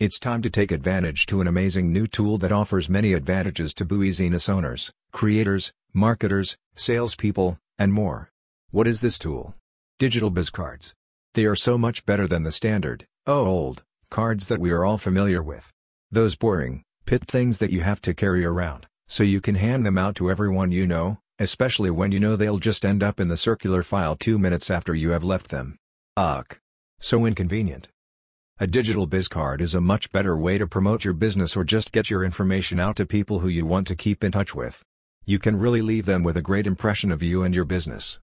It's time to take advantage to an amazing new tool that offers many advantages to Business owners, creators, marketers, salespeople, and more. What is this tool? Digital Biz Cards. They are so much better than the standard, old cards that we are all familiar with. Those boring, pit things that you have to carry around, so you can hand them out to everyone you know, especially when you know they'll just end up in the circular file 2 minutes after you have left them. Ugh. So inconvenient. A digital biz card is a much better way to promote your business or just get your information out to people who you want to keep in touch with. You can really leave them with a great impression of you and your business.